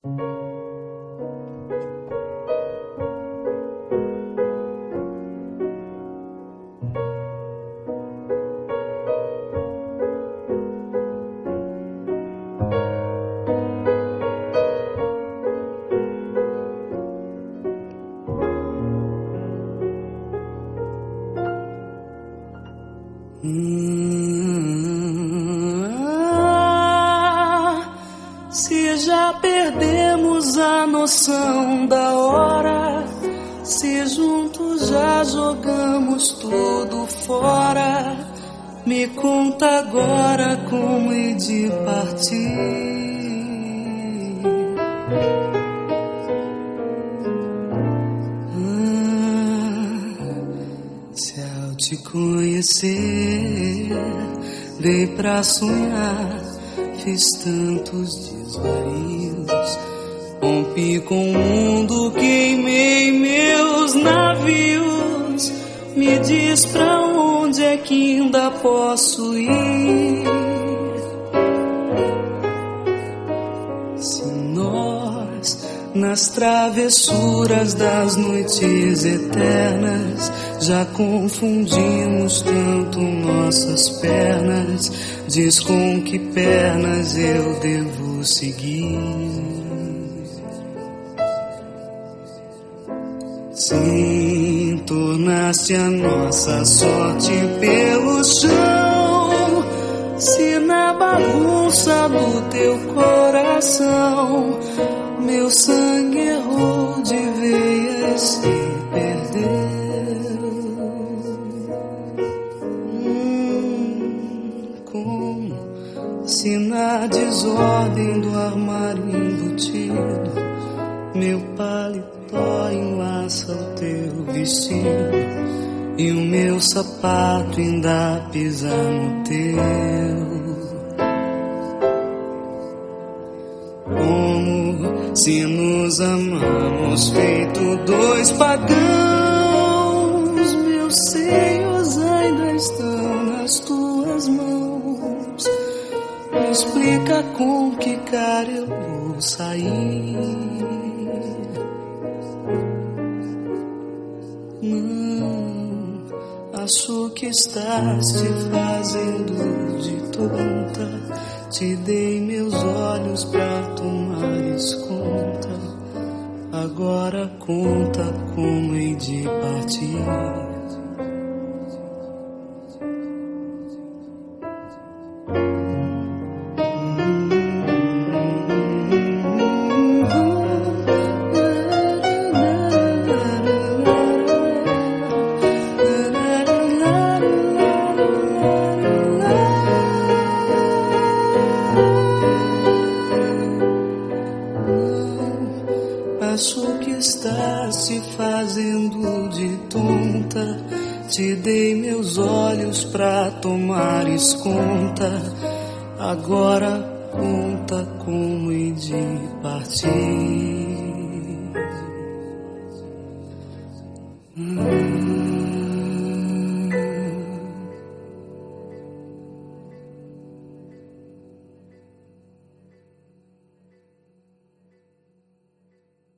Se já perdemos a noção da hora, se juntos já jogamos tudo fora, me conta agora como hei de partir. Se ao te conhecer dei pra sonhar, fiz tantos desvarios, rompi com o mundo, queimei meus navios. Me diz pra onde é que ainda posso ir? Se nós, nas travessuras das noites eternas, já confundimos tanto nossas pernas, diz com que pernas eu devo seguir. Sim, tornaste a nossa sorte pelo chão. Se na bagunça do teu coração meu sangue errou de veias, se perdeu. Como se na desordem do armário embutido meu paletó enlaça o teu vestido e o meu sapato ainda pisa no teu. Como se nos amamos feito dois pagãos, meus seios ainda estão nas tuas mãos. Me explica com que cara eu vou sair. Não, acho que estás te fazendo de tonta. Te dei meus olhos pra tomares conta. Agora conta como hei de partir. Acho que estás te fazendo de tonta. Te dei meus olhos pra tomares conta. Agora conta como hei de partir.